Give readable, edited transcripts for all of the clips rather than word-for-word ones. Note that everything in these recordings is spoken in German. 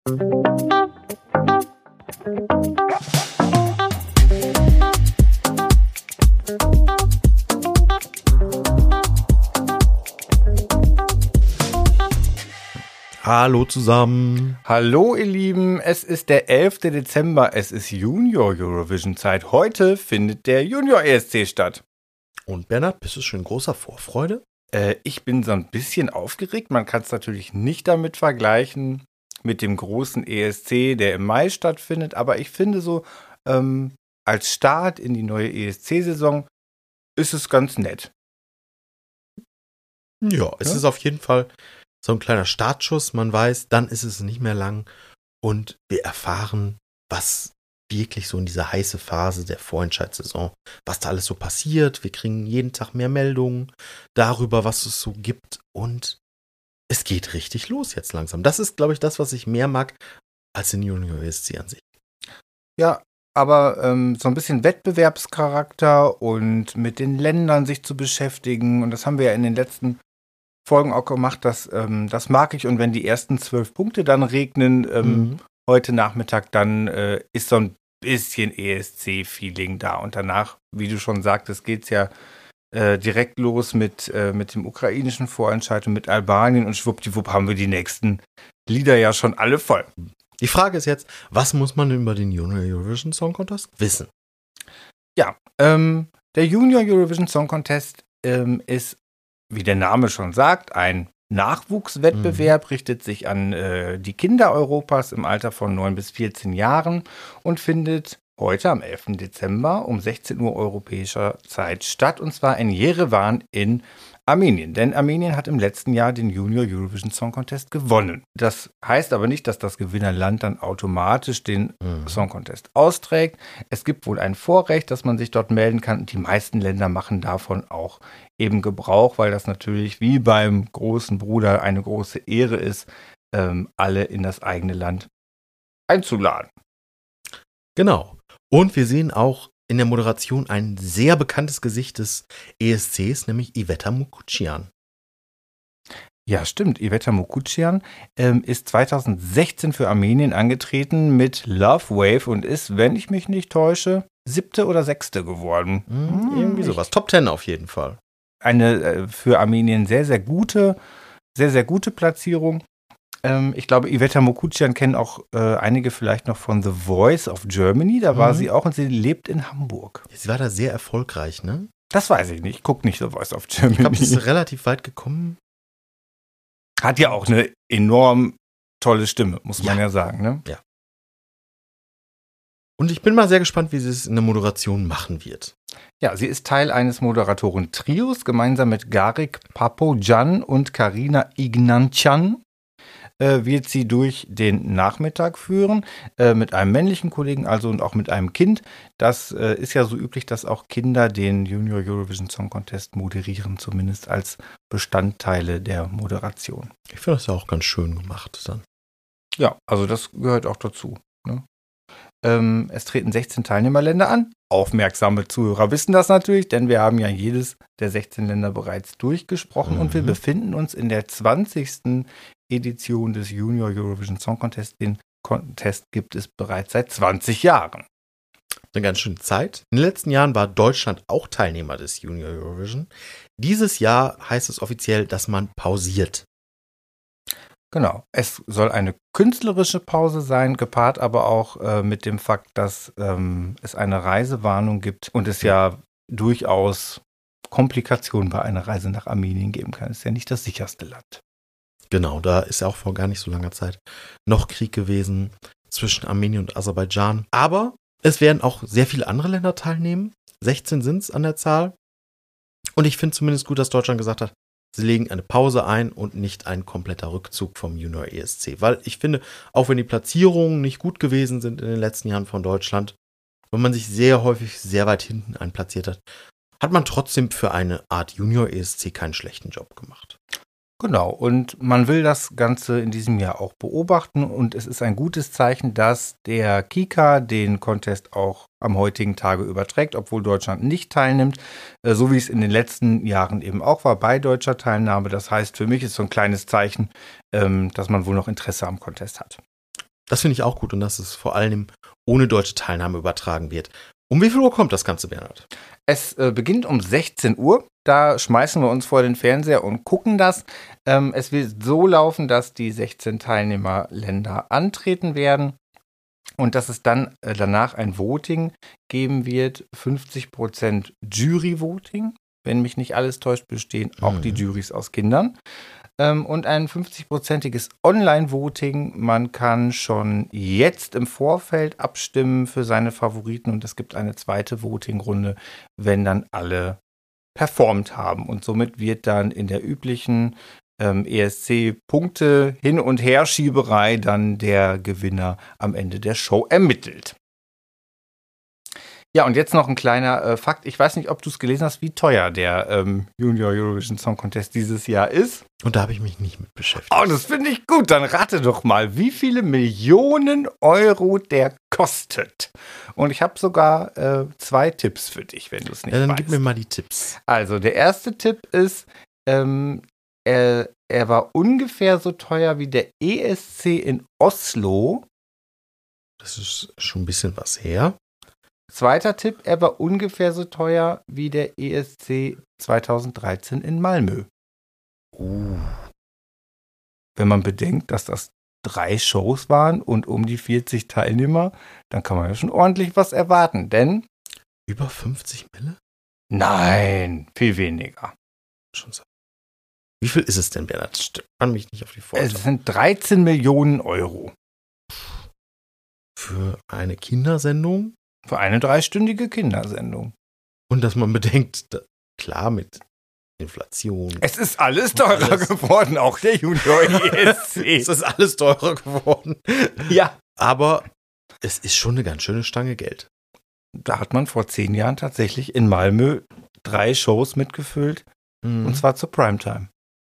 Hallo zusammen. Hallo ihr Lieben, es ist der 11. Dezember, es ist Junior Eurovision Zeit. Heute findet der Junior ESC statt. Und Bernhard, bist du schon in großer Vorfreude? Ich bin so ein bisschen aufgeregt, man kann es natürlich nicht damit vergleichen mit dem großen ESC, der im Mai stattfindet, aber ich finde so, als Start in die neue ESC-Saison ist es ganz nett. Ja, es ist auf jeden Fall so ein kleiner Startschuss. Man weiß, dann ist es nicht mehr lang und wir erfahren, was wirklich so in dieser heißen Phase der Vorentscheidssaison, was da alles so passiert. Wir kriegen jeden Tag mehr Meldungen darüber, was es so gibt und es geht richtig los jetzt langsam. Das ist, glaube ich, das, was ich mehr mag als den Junior ESC an sich. Ja, aber so ein bisschen Wettbewerbscharakter und mit den Ländern sich zu beschäftigen und das haben wir ja in den letzten Folgen auch gemacht, das mag ich. Und wenn die ersten 12 Punkte dann regnen heute Nachmittag, dann ist so ein bisschen ESC-Feeling da. Und danach, wie du schon sagtest, geht's ja direkt los mit dem ukrainischen Vorentscheid und mit Albanien. Und schwuppdiwupp haben wir die nächsten Lieder ja schon alle voll. Die Frage ist jetzt, was muss man über den Junior Eurovision Song Contest wissen? Ja, der Junior Eurovision Song Contest ist, wie der Name schon sagt, ein Nachwuchswettbewerb, richtet sich an die Kinder Europas im Alter von 9 bis 14 Jahren und findet heute am 11. Dezember um 16 Uhr europäischer Zeit statt, und zwar in Jerewan in Armenien. Denn Armenien hat im letzten Jahr den Junior Eurovision Song Contest gewonnen. Das heißt aber nicht, dass das Gewinnerland dann automatisch den Song Contest austrägt. Es gibt wohl ein Vorrecht, dass man sich dort melden kann. Und die meisten Länder machen davon auch eben Gebrauch, weil das natürlich wie beim großen Bruder eine große Ehre ist, alle in das eigene Land einzuladen. Genau. Und wir sehen auch in der Moderation ein sehr bekanntes Gesicht des ESCs, nämlich Iveta Mukuchyan. Ja, stimmt. Iveta Mukuchyan ist 2016 für Armenien angetreten mit Love Wave und ist, wenn ich mich nicht täusche, 7. oder 6. geworden. Irgendwie sowas. Top 10 auf jeden Fall. Eine für Armenien sehr, sehr gute Platzierung. Ich glaube, Iveta Mukuchyan kennen auch einige vielleicht noch von The Voice of Germany. Da war sie auch und sie lebt in Hamburg. Sie war da sehr erfolgreich, ne? Das weiß ich nicht. Ich gucke nicht The Voice of Germany. Ich glaube, sie ist relativ weit gekommen. Hat ja auch eine enorm tolle Stimme, muss man ja sagen, ne? Ja. Und ich bin mal sehr gespannt, wie sie es in der Moderation machen wird. Ja, sie ist Teil eines Moderatoren-Trios, gemeinsam mit Garik Papojan und Karina Ignancyan. Wird sie durch den Nachmittag führen, mit einem männlichen Kollegen also und auch mit einem Kind. Das ist ja so üblich, dass auch Kinder den Junior Eurovision Song Contest moderieren, zumindest als Bestandteile der Moderation. Ich finde das ja auch ganz schön gemacht dann. Ja, also das gehört auch dazu. Ne? Es treten 16 Teilnehmerländer an. Aufmerksame Zuhörer wissen das natürlich, denn wir haben ja jedes der 16 Länder bereits durchgesprochen und wir befinden uns in der 20. Edition des Junior Eurovision Song Contest. Den Contest gibt es bereits seit 20 Jahren. Eine ganz schöne Zeit. In den letzten Jahren war Deutschland auch Teilnehmer des Junior Eurovision. Dieses Jahr heißt es offiziell, dass man pausiert. Genau. Es soll eine künstlerische Pause sein, gepaart aber auch mit dem Fakt, dass es eine Reisewarnung gibt und es ja durchaus Komplikationen bei einer Reise nach Armenien geben kann. Es ist ja nicht das sicherste Land. Genau, da ist ja auch vor gar nicht so langer Zeit noch Krieg gewesen zwischen Armenien und Aserbaidschan. Aber es werden auch sehr viele andere Länder teilnehmen. 16 sind es an der Zahl. Und ich finde zumindest gut, dass Deutschland gesagt hat, sie legen eine Pause ein und nicht ein kompletter Rückzug vom Junior ESC. Weil ich finde, auch wenn die Platzierungen nicht gut gewesen sind in den letzten Jahren von Deutschland, wenn man sich sehr häufig sehr weit hinten einplatziert hat, hat man trotzdem für eine Art Junior ESC keinen schlechten Job gemacht. Genau, und man will das Ganze in diesem Jahr auch beobachten und es ist ein gutes Zeichen, dass der KIKA den Contest auch am heutigen Tage überträgt, obwohl Deutschland nicht teilnimmt, so wie es in den letzten Jahren eben auch war bei deutscher Teilnahme. Das heißt, für mich ist so ein kleines Zeichen, dass man wohl noch Interesse am Contest hat. Das finde ich auch gut und dass es vor allem ohne deutsche Teilnahme übertragen wird. Um wie viel Uhr kommt das Ganze, Bernhard? Es beginnt um 16 Uhr. Da schmeißen wir uns vor den Fernseher und gucken das. Es wird so laufen, dass die 16 Teilnehmerländer antreten werden und dass es dann danach ein Voting geben wird. 50% Jury-Voting. Wenn mich nicht alles täuscht, bestehen auch die Jurys aus Kindern. Und ein 50%iges Online-Voting. Man kann schon jetzt im Vorfeld abstimmen für seine Favoriten und es gibt eine zweite Voting-Runde, wenn dann alle performt haben. Und somit wird dann in der üblichen ESC-Punkte Hin- und Herschieberei dann der Gewinner am Ende der Show ermittelt. Ja, und jetzt noch ein kleiner Fakt. Ich weiß nicht, ob du es gelesen hast, wie teuer der Junior Eurovision Song Contest dieses Jahr ist. Und da habe ich mich nicht mit beschäftigt. Oh, das finde ich gut. Dann rate doch mal, wie viele Millionen Euro der kostet. Und ich habe sogar 2 Tipps für dich, wenn du es nicht weißt. Dann gib mir mal die Tipps. Also, der erste Tipp ist, er war ungefähr so teuer wie der ESC in Oslo. Das ist schon ein bisschen was her. Zweiter Tipp, er war ungefähr so teuer wie der ESC 2013 in Malmö. Wenn man bedenkt, dass das 3 Shows waren und um die 40 Teilnehmer, dann kann man ja schon ordentlich was erwarten, denn... Über 50 Mille? Nein, viel weniger. Schon so. Wie viel ist es denn, Bernhard? Spann mich nicht auf die Folter. Es sind 13 Millionen Euro. Für eine Kindersendung? Für eine 3-stündige Kindersendung. Und dass man bedenkt, klar, mit Inflation. Es ist alles teurer geworden, auch der Junior ESC. Es ist alles teurer geworden. Ja. Aber es ist schon eine ganz schöne Stange Geld. Da hat man vor 10 Jahren tatsächlich in Malmö 3 Shows mitgefüllt. Und zwar zur Primetime.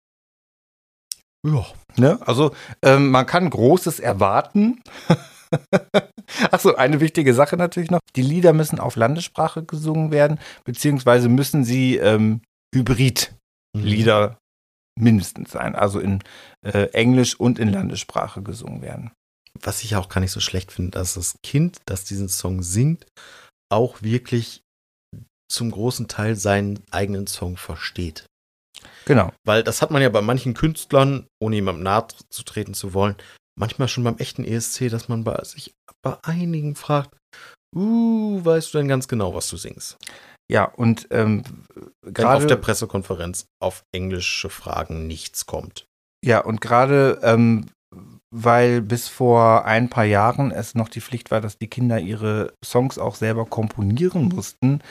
Ja. Ne? Also man kann Großes erwarten. Achso, eine wichtige Sache natürlich noch. Die Lieder müssen auf Landessprache gesungen werden, beziehungsweise müssen sie Hybrid-Lieder mindestens sein, also in Englisch und in Landessprache gesungen werden. Was ich auch gar nicht so schlecht finde, dass das Kind, das diesen Song singt, auch wirklich zum großen Teil seinen eigenen Song versteht. Genau. Weil das hat man ja bei manchen Künstlern, ohne jemandem nahe zu treten zu wollen, manchmal schon beim echten ESC, dass man sich bei einigen fragt, weißt du denn ganz genau, was du singst? Ja, und gerade auf der Pressekonferenz auf englische Fragen nichts kommt. Ja, und gerade weil bis vor ein paar Jahren es noch die Pflicht war, dass die Kinder ihre Songs auch selber komponieren mussten.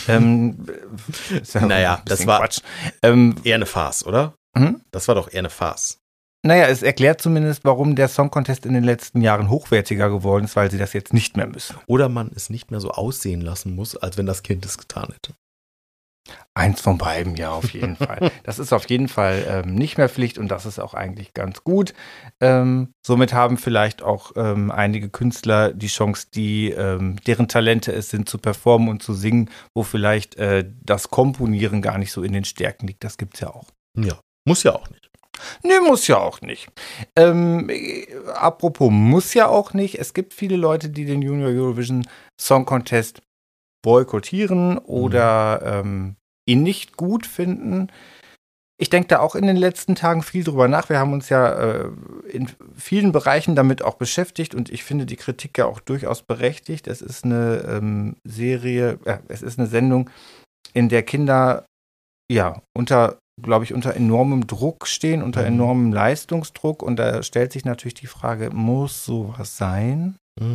Naja, das war Quatsch. Eher eine Farce, oder? Das war doch eher eine Farce. Naja, es erklärt zumindest, warum der Song Contest in den letzten Jahren hochwertiger geworden ist, weil sie das jetzt nicht mehr müssen. Oder man es nicht mehr so aussehen lassen muss, als wenn das Kind es getan hätte. Eins von beiden, ja, auf jeden Fall. Das ist auf jeden Fall nicht mehr Pflicht und das ist auch eigentlich ganz gut. Somit haben vielleicht auch einige Künstler die Chance, deren Talente es sind, zu performen und zu singen, wo vielleicht das Komponieren gar nicht so in den Stärken liegt. Das gibt's ja auch. Ja, muss ja auch nicht. Nee, muss ja auch nicht. Apropos muss ja auch nicht. Es gibt viele Leute, die den Junior Eurovision Song Contest boykottieren oder ihn nicht gut finden. Ich denke da auch in den letzten Tagen viel drüber nach. Wir haben uns ja in vielen Bereichen damit auch beschäftigt und ich finde die Kritik ja auch durchaus berechtigt. Es ist eine es ist eine Sendung, in der Kinder ja unter enormem Druck stehen, unter enormem Leistungsdruck und da stellt sich natürlich die Frage, muss sowas sein?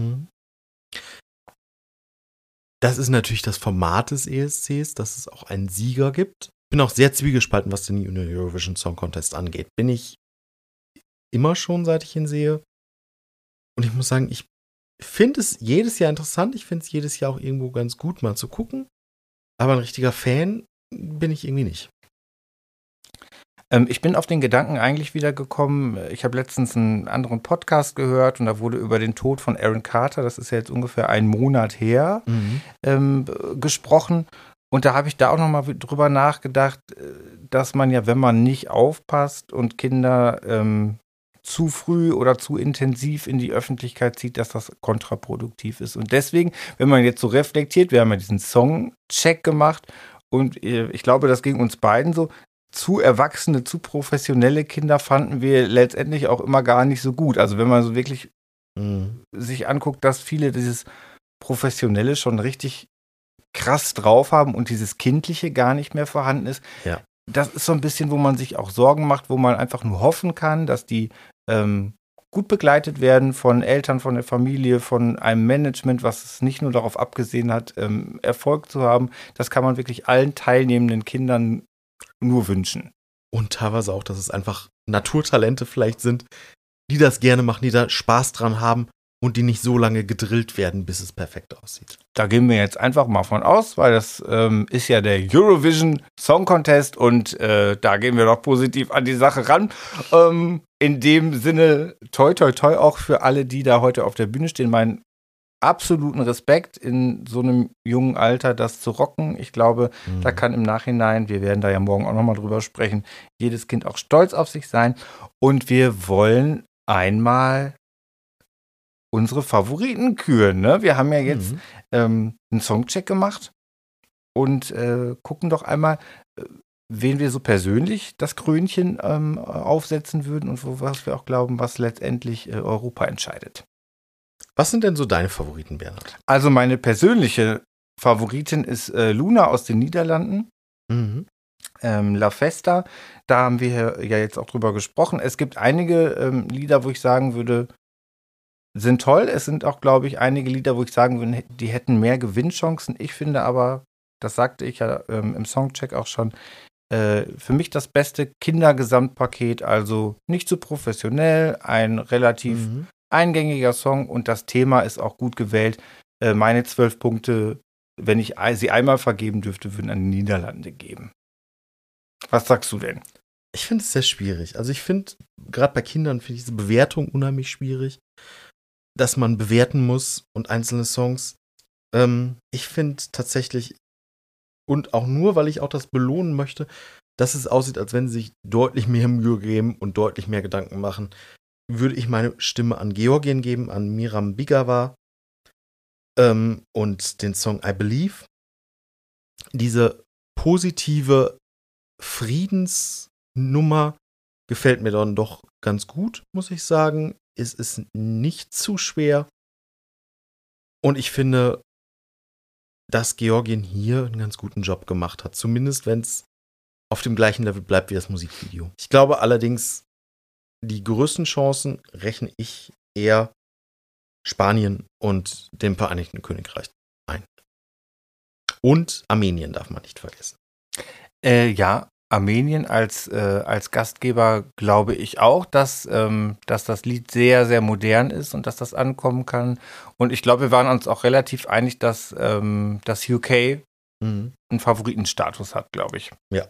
Das ist natürlich das Format des ESCs, dass es auch einen Sieger gibt. Bin auch sehr zwiegespalten, was den Junior Eurovision Song Contest angeht. Bin ich immer schon, seit ich ihn sehe. Und ich muss sagen, ich finde es jedes Jahr interessant. Ich finde es jedes Jahr auch irgendwo ganz gut, mal zu gucken. Aber ein richtiger Fan bin ich irgendwie nicht. Ich bin auf den Gedanken eigentlich wieder gekommen. Ich habe letztens einen anderen Podcast gehört und da wurde über den Tod von Aaron Carter, das ist ja jetzt ungefähr einen Monat her, gesprochen. Und da habe ich da auch nochmal drüber nachgedacht, dass man ja, wenn man nicht aufpasst und Kinder zu früh oder zu intensiv in die Öffentlichkeit zieht, dass das kontraproduktiv ist. Und deswegen, wenn man jetzt so reflektiert, wir haben ja diesen Songcheck gemacht und ich glaube, das ging uns beiden so, zu erwachsene, zu professionelle Kinder fanden wir letztendlich auch immer gar nicht so gut. Also wenn man so wirklich sich anguckt, dass viele dieses Professionelle schon richtig krass drauf haben und dieses Kindliche gar nicht mehr vorhanden ist. Ja. Das ist so ein bisschen, wo man sich auch Sorgen macht, wo man einfach nur hoffen kann, dass die gut begleitet werden von Eltern, von der Familie, von einem Management, was es nicht nur darauf abgesehen hat, Erfolg zu haben. Das kann man wirklich allen teilnehmenden Kindern nur wünschen. Und teilweise auch, dass es einfach Naturtalente vielleicht sind, die das gerne machen, die da Spaß dran haben und die nicht so lange gedrillt werden, bis es perfekt aussieht. Da gehen wir jetzt einfach mal von aus, weil das ist ja der Eurovision Song Contest und da gehen wir doch positiv an die Sache ran. In dem Sinne, toi toi toi auch für alle, die da heute auf der Bühne stehen, meinen absoluten Respekt in so einem jungen Alter, das zu rocken. Ich glaube, da kann im Nachhinein, wir werden da ja morgen auch nochmal drüber sprechen, jedes Kind auch stolz auf sich sein. Und wir wollen einmal unsere Favoriten küren. Ne? Wir haben ja jetzt einen Songcheck gemacht und gucken doch einmal, wen wir so persönlich das Krönchen aufsetzen würden und was wir auch glauben, was letztendlich Europa entscheidet. Was sind denn so deine Favoriten, Bernhard? Also meine persönliche Favoritin ist Luna aus den Niederlanden. La Festa, da haben wir ja jetzt auch drüber gesprochen. Es gibt einige Lieder, wo ich sagen würde, sind toll. Es sind auch, glaube ich, einige Lieder, wo ich sagen würde, die hätten mehr Gewinnchancen. Ich finde aber, das sagte ich ja im Songcheck auch schon, für mich das beste Kindergesamtpaket, also nicht zu professionell, ein relativ eingängiger Song und das Thema ist auch gut gewählt. Meine 12 Punkte, wenn ich sie einmal vergeben dürfte, würden an die Niederlande geben. Was sagst du denn? Ich finde es sehr schwierig. Also ich finde, gerade bei Kindern finde ich diese Bewertung unheimlich schwierig, dass man bewerten muss und einzelne Songs. Ich finde tatsächlich, und auch nur, weil ich auch das belohnen möchte, dass es aussieht, als wenn sie sich deutlich mehr Mühe geben und deutlich mehr Gedanken machen, würde ich meine Stimme an Georgien geben, an Miram Bigawa und den Song I Believe. Diese positive Friedensnummer gefällt mir dann doch ganz gut, muss ich sagen. Es ist nicht zu schwer. Und ich finde, dass Georgien hier einen ganz guten Job gemacht hat. Zumindest, wenn es auf dem gleichen Level bleibt wie das Musikvideo. Ich glaube allerdings, die größten Chancen rechne ich eher Spanien und dem Vereinigten Königreich ein. Und Armenien darf man nicht vergessen. Ja, Armenien als Gastgeber glaube ich auch, dass das Lied sehr, sehr modern ist und dass das ankommen kann. Und ich glaube, wir waren uns auch relativ einig, dass das UK einen Favoritenstatus hat, glaube ich. Ja.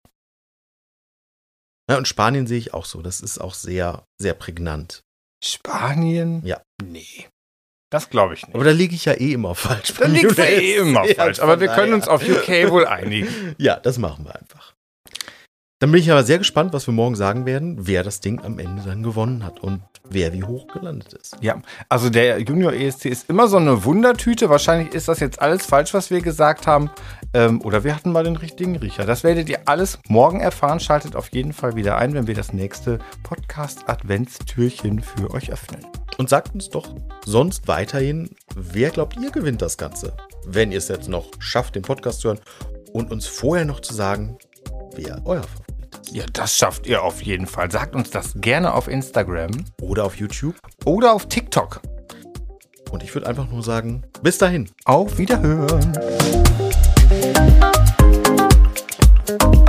Ja, und Spanien sehe ich auch so. Das ist auch sehr, sehr prägnant. Spanien? Ja. Nee. Das glaube ich nicht. Aber da liege ich ja eh immer falsch. Da liegst du ja eh immer falsch. Aber wir können uns auf UK wohl einigen. Ja, das machen wir einfach. Dann bin ich aber sehr gespannt, was wir morgen sagen werden, wer das Ding am Ende dann gewonnen hat und wer wie hoch gelandet ist. Ja, also der Junior ESC ist immer so eine Wundertüte. Wahrscheinlich ist das jetzt alles falsch, was wir gesagt haben. Oder wir hatten mal den richtigen Riecher. Das werdet ihr alles morgen erfahren. Schaltet auf jeden Fall wieder ein, wenn wir das nächste Podcast-Adventstürchen für euch öffnen. Und sagt uns doch sonst weiterhin, wer glaubt ihr gewinnt das Ganze? Wenn ihr es jetzt noch schafft, den Podcast zu hören und uns vorher noch zu sagen, wer euer Favorit ist. Ja, das schafft ihr auf jeden Fall. Sagt uns das gerne auf Instagram. Oder auf YouTube. Oder auf TikTok. Und ich würde einfach nur sagen, bis dahin. Auf Wiederhören.